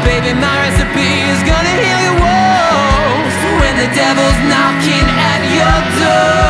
baby, my recipe is gonna heal your woes when the devil's knocking at your door.